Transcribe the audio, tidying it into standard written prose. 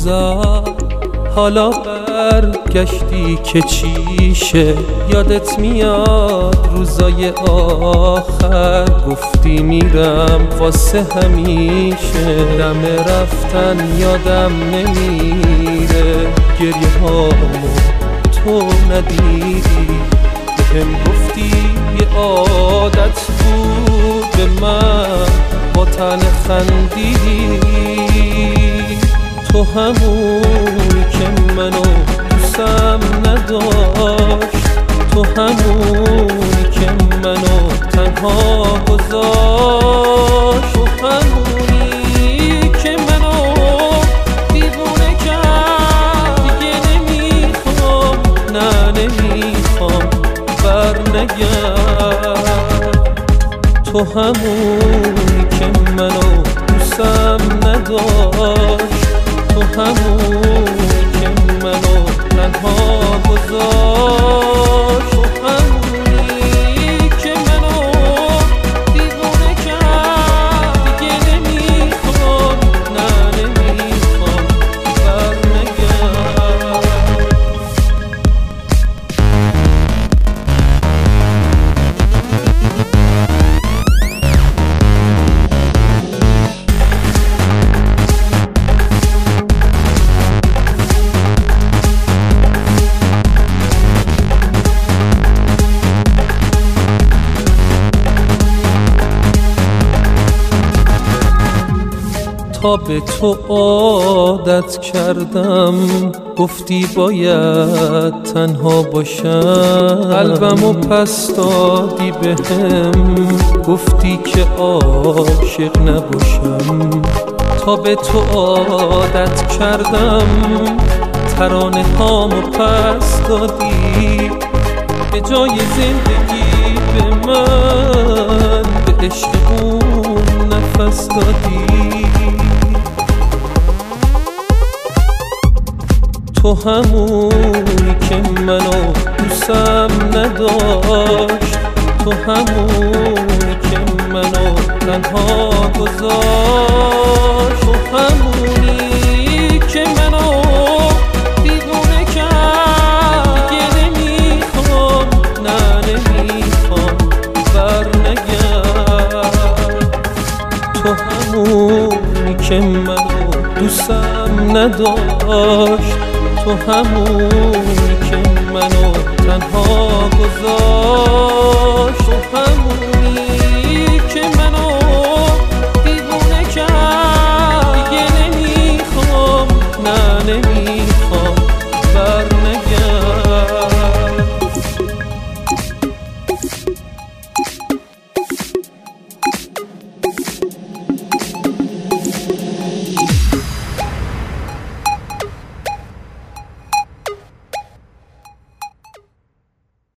گذشت حالا برگشتی که چیشه؟ یادت میاد روزای آخر گفتی میرم واسه همیشه. دم رفتن یادم نمیره، گریه هامو تو ندیدی، بهم گفتی یه عادت بود به من با تن خندیدی. تو همونی که منو دوستم نداشت، تو همونی که منو تنها گذاشت، تو همونی که منو دیوونه کرد. دیگه نمیخوام، نه نمیخوام برنگرد. تو همونی که منو دوستم نداشت، تو همونی که منو تنها گذاشت، تو همونی که منو دیوونه کرد. دیگه نمیخوام، نه نمیخوام برنگرد. تا به تو عادت کردم، گفتی باید تنها باشم. قلبمو پس دادی بهم، گفتی که عاشق نباشم. تا به تو عادت کردم، ترانه هامو پس دادی. به جای زندگی به من به عشق اون نفس دادی. تو همونی که منو دوستم نداشت، تو همونی که منو تنها گذاشت، تو همونی که منو دیوونه کرد. دیگه نمیخوام، نه نمیخوام برنگرد. تو همونی که منو دوستم نداشت، تو همونی که منو تنها گذاشت،